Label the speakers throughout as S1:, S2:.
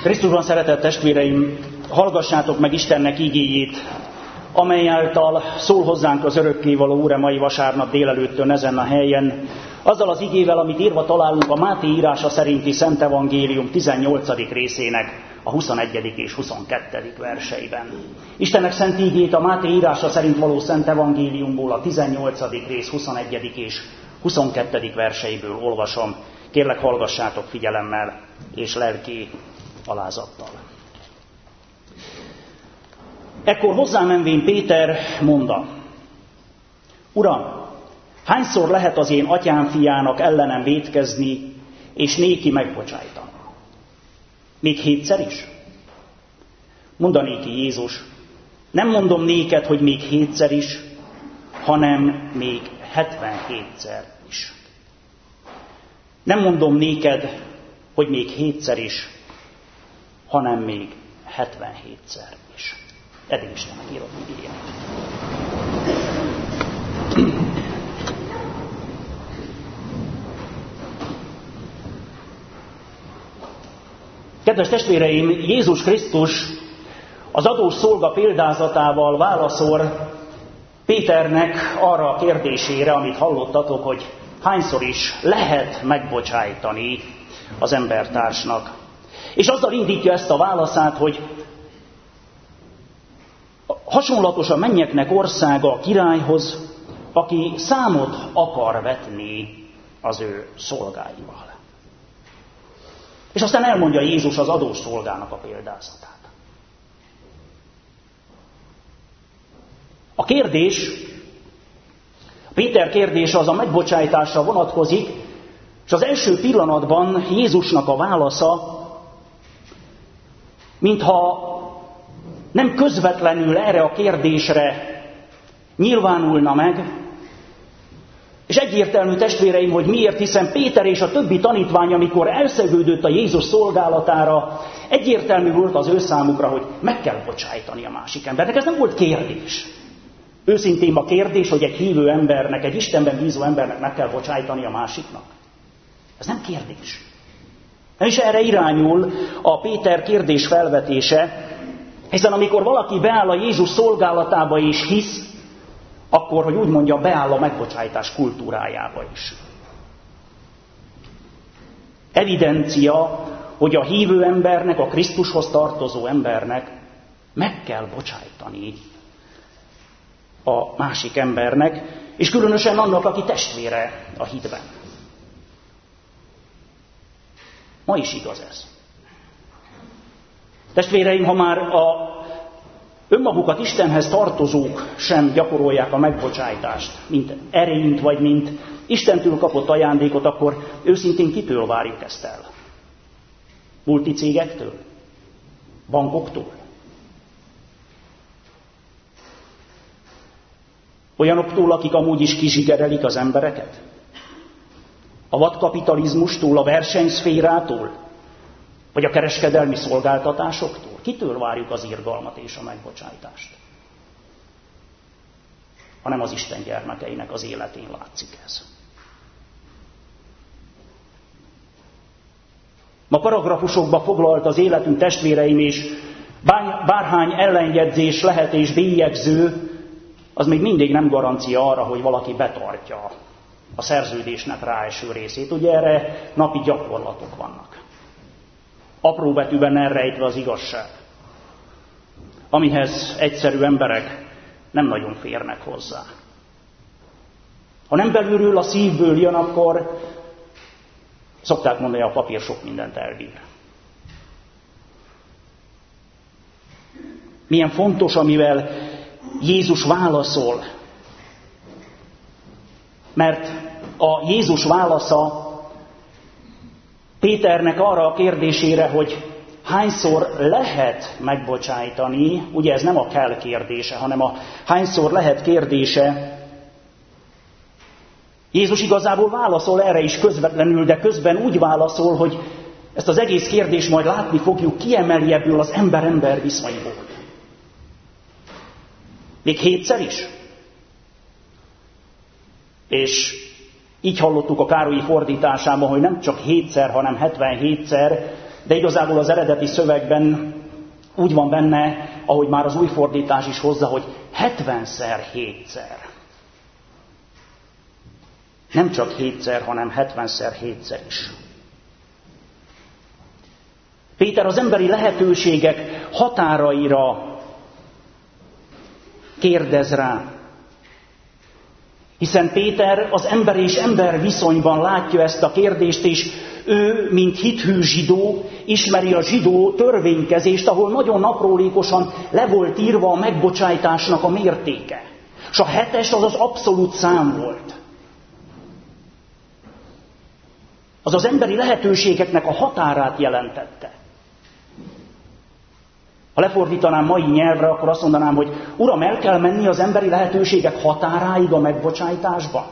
S1: Krisztusban szeretett testvéreim, hallgassátok meg Istennek igéjét, amely által szól hozzánk az örökkévaló Úr mai vasárnap délelőttön ezen a helyen, azzal az igével, amit írva találunk a Máté írása szerinti Szent Evangélium 18. részének a 21. és 22. verseiben. Istennek szent igét a Máté írása szerint való Szent Evangéliumból a 18. rész 21. és 22. verseiből olvasom. Kérlek, hallgassátok figyelemmel és lelki alázattal. Ekkor hozzámenvén Péter mondta: Uram, hányszor lehet az én atyám fiának ellenem vétkezni, és néki megbocsájtani? Még 7-szer is? Mondanéki Jézus: nem mondom néked, hogy még 7-szer is, hanem még 77-szer is. Nem mondom néked, hogy még 7-szer is, hanem még 77-szer is. Eddig Istennek írott igéje. Kedves testvéreim, Jézus Krisztus az adós szolga példázatával válaszol Péternek arra a kérdésére, amit hallottatok, hogy hányszor is lehet megbocsájtani az embertársnak. És azzal indítja ezt a válaszát, hogy hasonlatos a mennyeknek országa a királyhoz, aki számot akar vetni az ő szolgáival. És aztán elmondja Jézus az adós szolgának a példázatát. A kérdés, Péter kérdése az a megbocsájtásra vonatkozik, és az első pillanatban Jézusnak a válasza, mintha nem közvetlenül erre a kérdésre nyilvánulna meg, és egyértelmű testvéreim, hogy miért, hiszen Péter és a többi tanítvány, amikor elszegődött a Jézus szolgálatára, egyértelmű volt az ő számukra, hogy meg kell bocsájtani a másik embernek. Ez nem volt kérdés. Őszintén a kérdés, hogy egy hívő embernek, egy Istenben bízó embernek meg kell bocsájtani a másiknak. Ez nem kérdés. Nem is erre irányul a Péter kérdés felvetése, hiszen amikor valaki beáll a Jézus szolgálatába és hisz, akkor, hogy úgy mondja, beáll a megbocsájtás kultúrájába is. Evidencia, hogy a hívő embernek, a Krisztushoz tartozó embernek meg kell bocsájtani a másik embernek, és különösen annak, aki testvére a hitben. Ma is igaz ez. Testvéreim, ha már a önmagukat Istenhez tartozók sem gyakorolják a megbocsájtást, mint erényt, vagy mint Istentől kapott ajándékot, akkor őszintén kitől várjuk ezt el? Multicégektől? Bankoktól? Olyanoktól, akik amúgy is kizsigerelik az embereket? A vadkapitalizmustól, a versenyszférától? Vagy a kereskedelmi szolgáltatásoktól? Kitől várjuk az irgalmat és a megbocsájtást? Hanem az Isten gyermekeinek az életén látszik ez. Ma paragrafusokba foglalt az életünk testvéreim, és bárhány ellenjegyzés lehet és bélyegző, az még mindig nem garancia arra, hogy valaki betartja a szerződésnek ráeső részét. Ugye erre napi gyakorlatok vannak. Apró betűben elrejtve az igazság, amihez egyszerű emberek nem nagyon férnek hozzá. Ha nem belülről a szívből jön, akkor szokták mondani, a papír sok mindent elbír. Milyen fontos, amivel Jézus válaszol, mert a Jézus válasza Péternek arra a kérdésére, hogy hányszor lehet megbocsájtani, ugye ez nem a kell kérdése, hanem a hányszor lehet kérdése. Jézus igazából válaszol erre is közvetlenül, de közben úgy válaszol, hogy ezt az egész kérdést majd látni fogjuk, kiemeli ebből az ember-ember viszonyból. Még 7-szer is? És így hallottuk a Károlyi fordításában, hogy nem csak 7-szer, hanem 77-szer, de igazából az eredeti szövegben úgy van benne, ahogy már az új fordítás is hozza, hogy 70-szer 7-szer. Nem csak 7-szer, hanem 70-szer 7-szer is. Péter az emberi lehetőségek határaira kérdez rá. Hiszen Péter az ember és ember viszonyban látja ezt a kérdést, és ő, mint hithű zsidó, ismeri a zsidó törvénykezést, ahol nagyon aprólékosan le volt írva a megbocsájtásnak a mértéke. És a 7-es az az abszolút szám volt. Az az emberi lehetőségeknek a határát jelentette. Ha lefordítanám mai nyelvre, akkor azt mondanám, hogy Uram, el kell menni az emberi lehetőségek határáig a megbocsájtásba.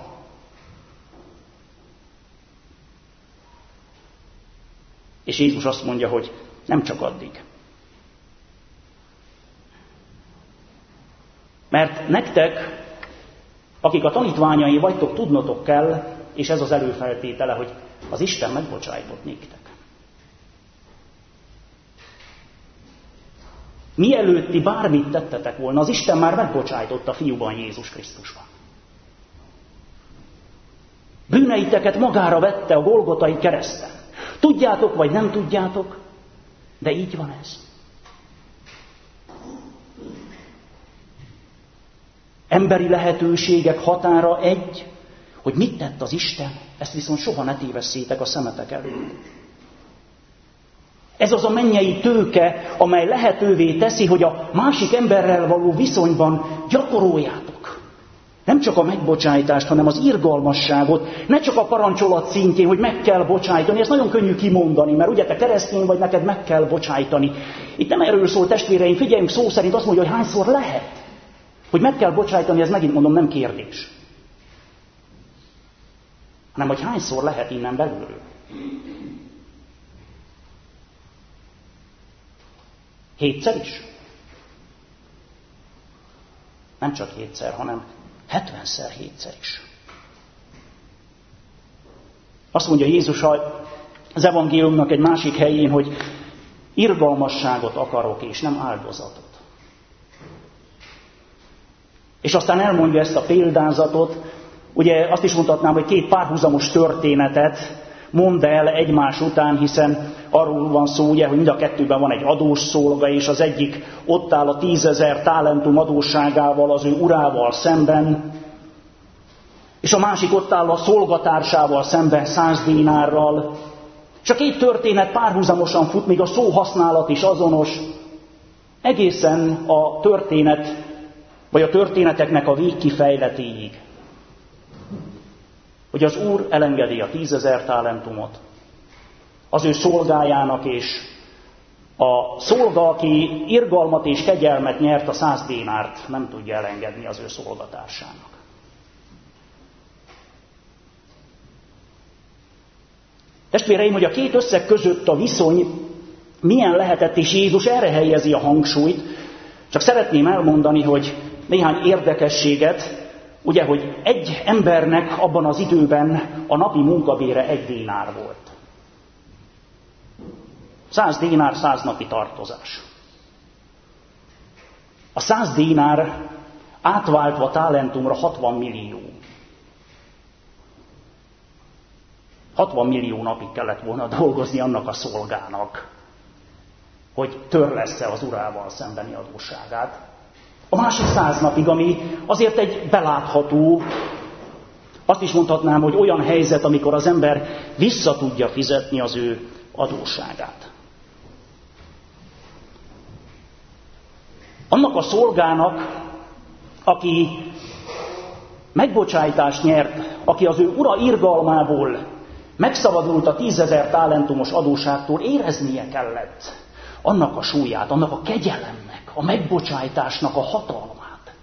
S1: És Jézus azt mondja, hogy nem csak addig. Mert nektek, akik a tanítványai vagytok, tudnotok kell, és ez az előfeltétele, hogy az Isten megbocsájtott néktek. Mielőtt ti bármit tettetek volna, az Isten már megbocsájtott a fiúban, Jézus Krisztusban. Bűneiteket magára vette a Golgotai kereszten. Tudjátok, vagy nem tudjátok, de így van ez. Emberi lehetőségek határa egy, hogy mit tett az Isten, ezt viszont soha ne tévesszétek a szemetek előtt. Ez az a mennyei tőke, amely lehetővé teszi, hogy a másik emberrel való viszonyban gyakoroljátok. Nem csak a megbocsájtást, hanem az irgalmasságot, ne csak a parancsolat szintjén, hogy meg kell bocsájtani. Ez nagyon könnyű kimondani, mert ugye te keresztény vagy, neked meg kell bocsájtani. Itt nem erről szól, testvéreim, figyeljünk, szó szerint azt mondja, hogy hányszor lehet. Hogy meg kell bocsájtani, ez megint mondom, nem kérdés. Hanem, hogy hányszor lehet innen belülről. 7-szer is? Nem csak 7-szer, hanem 70-szer 7-szer is. Azt mondja Jézus az evangéliumnak egy másik helyén, hogy irgalmasságot akarok, és nem áldozatot. És aztán elmondja ezt a példázatot, ugye azt is mutatnám, hogy 2 párhuzamos történetet mondd el egymás után, hiszen arról van szó, ugye, hogy mind a kettőben van egy adós szolga, és az egyik ott áll a 10 000 talentum adósságával az ő urával szemben, és a másik ott áll a szolgatársával szemben 100 dinárral. És a 2 történet párhuzamosan fut, még a szóhasználat is azonos, egészen a történet, vagy a történeteknek a végkifejletéig. Hogy az Úr elengedi a 10 000 talentumot az ő szolgájának, és a szolga, aki irgalmat és kegyelmet nyert, a 100 dinárt nem tudja elengedni az ő szolgatársának. Testvéreim, hogy a 2 összeg között a viszony milyen lehetett, és Jézus erre helyezi a hangsúlyt, csak szeretném elmondani, hogy néhány érdekességet, ugye, hogy egy embernek abban az időben a napi munkabére 1 dinár volt. 100 dinár, 100 napi tartozás. A 100 dinár átváltva talentumra 60 millió. 60 millió napig kellett volna dolgozni annak a szolgának, hogy törlessze az urával szembeni adósságát. A másik 100 napig, ami azért egy belátható, azt is mondhatnám, hogy olyan helyzet, amikor az ember vissza tudja fizetni az ő adósságát. Annak a szolgának, aki megbocsájtást nyert, aki az ő ura irgalmából megszabadult a 10 000 talentumos adósságtól, éreznie kellett annak a súlyát, annak a kegyelemnek, a megbocsájtásnak a hatalmát.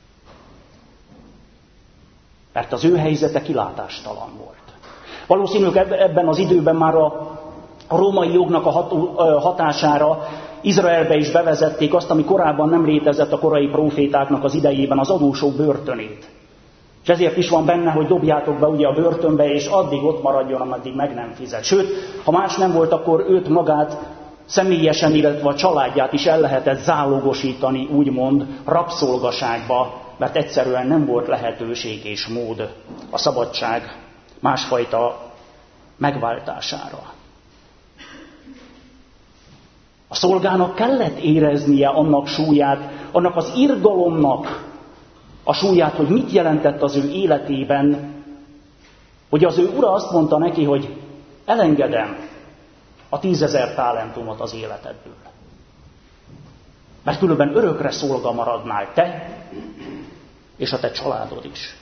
S1: Mert az ő helyzete kilátástalan volt. Valószínűleg ebben az időben már a római jognak a hatására Izraelbe is bevezették azt, ami korábban nem létezett a korai prófétáknak az idejében, az adósok börtönét. És ezért is van benne, hogy dobjátok be ugye a börtönbe, és addig ott maradjon, ameddig meg nem fizet. Sőt, ha más nem volt, akkor őt magát személyesen, illetve a családját is el lehetett zálogosítani, úgymond rabszolgaságba, mert egyszerűen nem volt lehetőség és mód a szabadság másfajta megváltására. A szolgának kellett éreznie annak súlyát, annak az irgalomnak a súlyát, hogy mit jelentett az ő életében, hogy az ő ura azt mondta neki, hogy elengedem a 10 000 talentumot az életedből. Mert különben örökre szolga maradnál te, és a te családod is.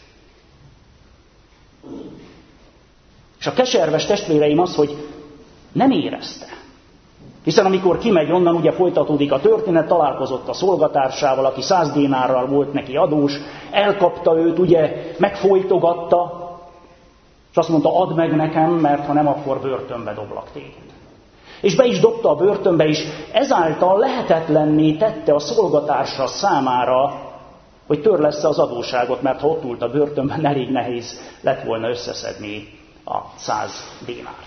S1: És a keserves testvéreim az, hogy nem érezte. Hiszen amikor kimegy onnan, ugye folytatódik a történet, találkozott a szolgatársával, aki 100 dénárral volt neki adós, elkapta őt, ugye, megfojtogatta, és azt mondta, add meg nekem, mert ha nem, akkor börtönbe doblak téged. És be is dobta a börtönbe, és ezáltal lehetetlenné tette a szolgatársa számára, hogy törlessze az adósságot, mert ha ott ült a börtönben, elég nehéz lett volna összeszedni a 100 dénárt.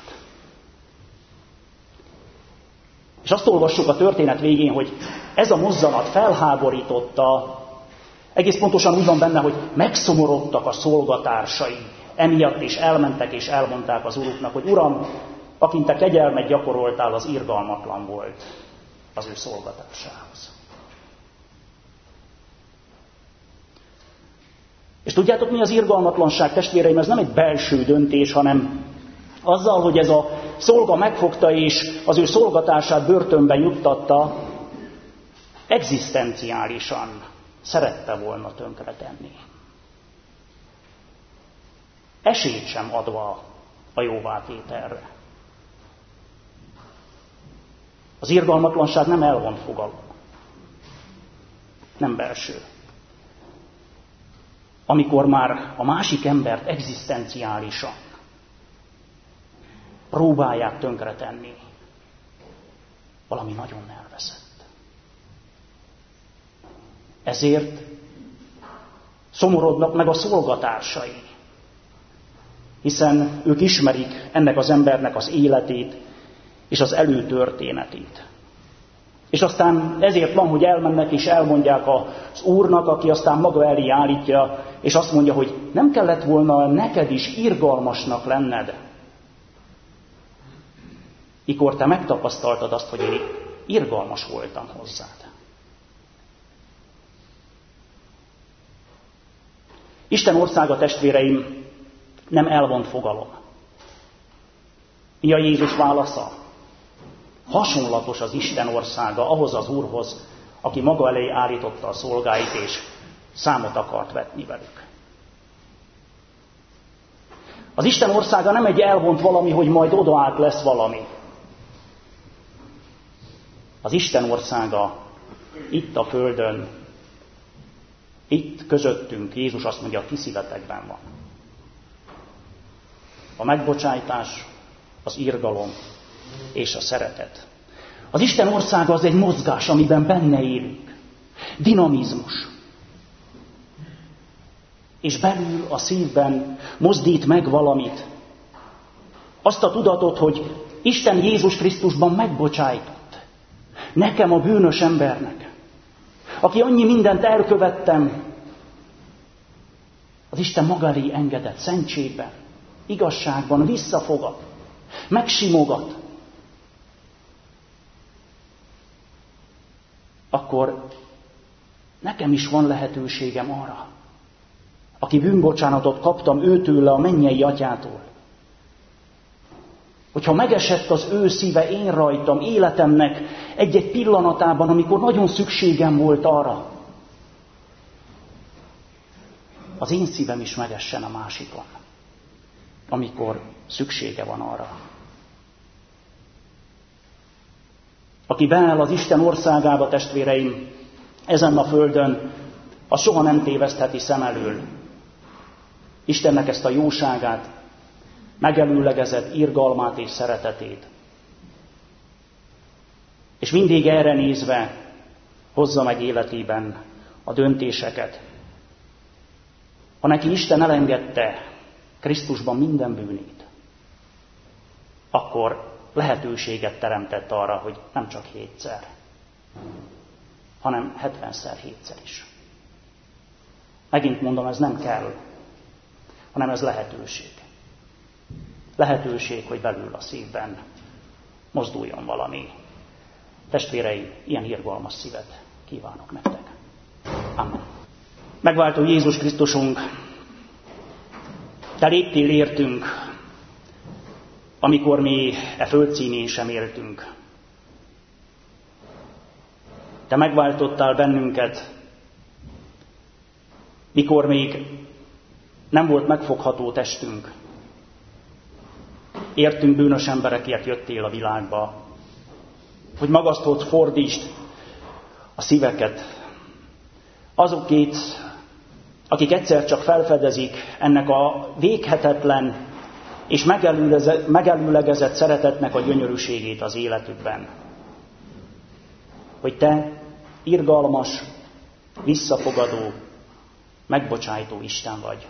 S1: És azt olvassuk a történet végén, hogy ez a mozzanat felháborította, egész pontosan úgy van benne, hogy megszomorodtak a szolgatársai emiatt, és elmentek és elmondták az uruknak, hogy Uram, akin te kegyelmet gyakoroltál, az irgalmatlan volt az ő szolgatársához. És tudjátok, mi az irgalmatlanság, testvéreim? Ez nem egy belső döntés, hanem azzal, hogy ez a szolga megfogta és az ő szolgatását börtönbe juttatta, egzisztenciálisan szerette volna tönkretenni. Esélyt sem adva a jóvátételre. Az irgalmatlanság nem elvont fogalom, nem belső. Amikor már a másik embert egzisztenciálisan próbálják tönkretenni, valami nagyon elveszett. Ezért szomorodnak meg a szolgatársai, hiszen ők ismerik ennek az embernek az életét és az előtörténetét. És aztán ezért van, hogy elmennek és elmondják az úrnak, aki aztán maga elé állítja, és azt mondja, hogy nem kellett volna neked is irgalmasnak lenned, mikor te megtapasztaltad azt, hogy én irgalmas voltam hozzád. Isten országa, testvéreim, nem elvont fogalom. Mi a Jézus válasza? Hasonlatos az Isten országa ahhoz az Úrhoz, aki maga elé állította a szolgáit, és számot akart vetni velük. Az Isten országa nem egy elvont valami, hogy majd odaállt lesz valami. Az Isten országa itt a földön, itt közöttünk, Jézus azt mondja, a ti szívetekben van. A megbocsájtás, az irgalom és a szeretet. Az Isten országa az egy mozgás, amiben benne élünk. Dinamizmus. És belül a szívben mozdít meg valamit. Azt a tudatot, hogy Isten Jézus Krisztusban megbocsájtott. Nekem, a bűnös embernek, aki annyi mindent elkövettem, az Isten maga elé engedett szentségben, igazságban, visszafogad, megsimogat. Akkor nekem is van lehetőségem arra, aki bűnbocsánatot kaptam őtőle, a mennyei atyától, hogyha megesett az ő szíve én rajtam, életemnek egy-egy pillanatában, amikor nagyon szükségem volt arra, az én szívem is megessen a másikon, amikor szüksége van arra. Aki beáll az Isten országába, testvéreim, ezen a földön, az soha nem tévesztheti szem elől Istennek ezt a jóságát, megelőlegezett irgalmát és szeretetét. És mindig erre nézve hozza meg életében a döntéseket. Ha neki Isten elengedte Krisztusban minden bűnét, akkor lehetőséget teremtett arra, hogy nem csak 7-szer, hanem 70-szer 7-szer is. Megint mondom, ez nem kell, hanem ez lehetőség. Lehetőség, hogy belül a szívben mozduljon valami. Testvéreim, ilyen irgalmas szívet kívánok nektek. Amen. Megváltó Jézus Krisztusunk, Te léptél értünk, amikor mi e földszínén sem éltünk. Te megváltottál bennünket, mikor még nem volt megfogható testünk. Értünk bűnös emberekért jöttél a világba, hogy magasztolt fordítsd a szíveket. Azokét, akik egyszer csak felfedezik ennek a véghetetlen és megelőlegezett szeretetnek a gyönyörűségét az életükben. Hogy Te irgalmas, visszafogadó, megbocsájtó Isten vagy.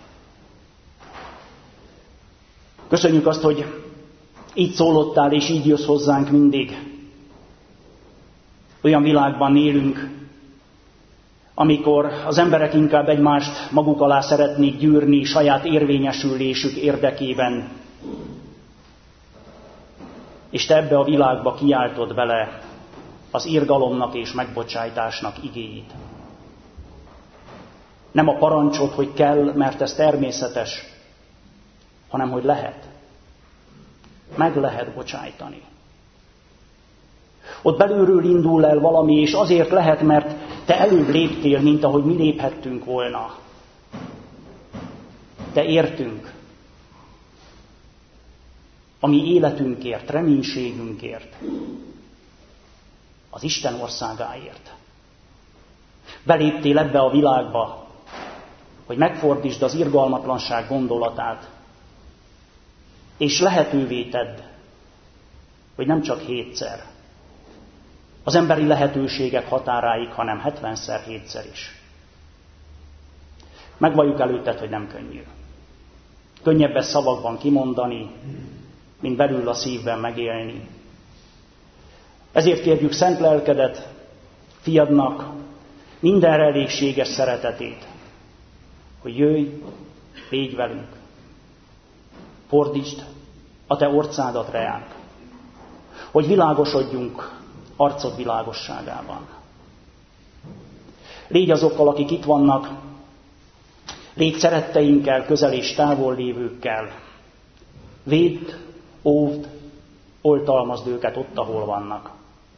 S1: Köszönjük azt, hogy így szólottál és így jössz hozzánk mindig. Olyan világban élünk, amikor az emberek inkább egymást maguk alá szeretnék gyűrni saját érvényesülésük érdekében. És Te ebbe a világba kiáltod bele az irgalomnak és megbocsájtásnak igéit. Nem a parancsot, hogy kell, mert ez természetes, hanem hogy lehet. Meg lehet bocsájtani. Ott belülről indul el valami, és azért lehet, mert Te előbb léptél, mint ahogy mi léphettünk volna. Te értünk. A mi életünkért, reménységünkért. Az Isten országáért. Beléptél ebbe a világba, hogy megfordítsd az irgalmatlanság gondolatát, és lehetővé tedd, hogy nem csak 7-szer, az emberi lehetőségek határáig, hanem 70-szer 7-szer is. Megvalljuk előtted, hogy nem könnyű. Könnyebb ezt szavakban kimondani, mint belül a szívben megélni. Ezért kérjük szent lelkedet, fiadnak mindenre elégséges szeretetét, hogy jöjj, légy velünk. Fordítsd a Te orcádat reánk, hogy világosodjunk arcod világosságában. Légy azokkal, akik itt vannak, légy szeretteinkkel, közel és távol lévőkkel. Védd, óvd, oltalmazd őket ott, ahol vannak.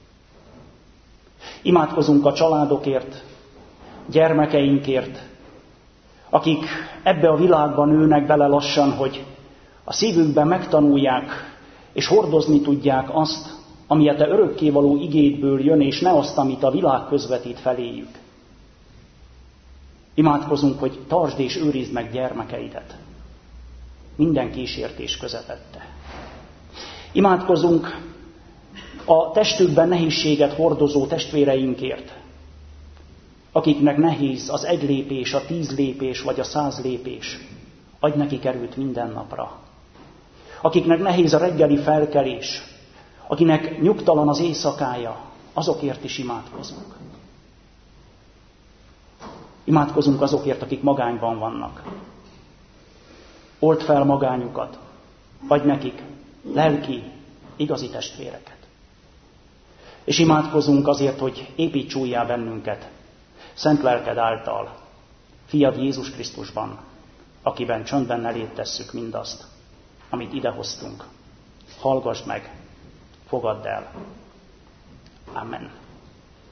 S1: Imádkozunk a családokért, gyermekeinkért, akik ebbe a világba nőnek bele lassan, hogy a szívükben megtanulják és hordozni tudják azt, ami a Te örökkévaló igédből jön, és ne azt, amit a világ közvetít feléjük. Imádkozunk, hogy tartsd és őrizd meg gyermekeidet. Minden kísértés közepette. Imádkozunk a testükben nehézséget hordozó testvéreinkért, akiknek nehéz az 1 lépés, a 10 lépés vagy a 100 lépés. Adj nekik erőt minden napra. Akiknek nehéz a reggeli felkelés, akinek nyugtalan az éjszakája, azokért is imádkozunk. Imádkozunk azokért, akik magányban vannak. Old fel magányukat, adj nekik lelki, igazi testvéreket. És imádkozunk azért, hogy építs újjá bennünket, szent lelked által, fiad Jézus Krisztusban, akiben csöndben eléd tesszük mindazt, amit idehoztunk. Hallgassd meg, fogadd el. Amen.